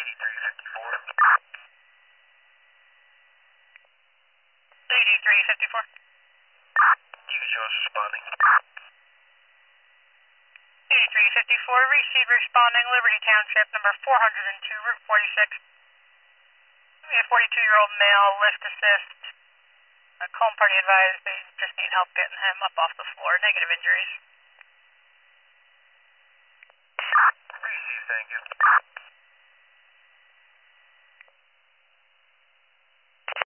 8354. You can show us responding. 8354, receive responding Liberty Township, number 402, Route 46. A 42-year-old male, lift assist. Calm party advised, they just need help getting him up off the floor. Negative injuries. Receive, thank you.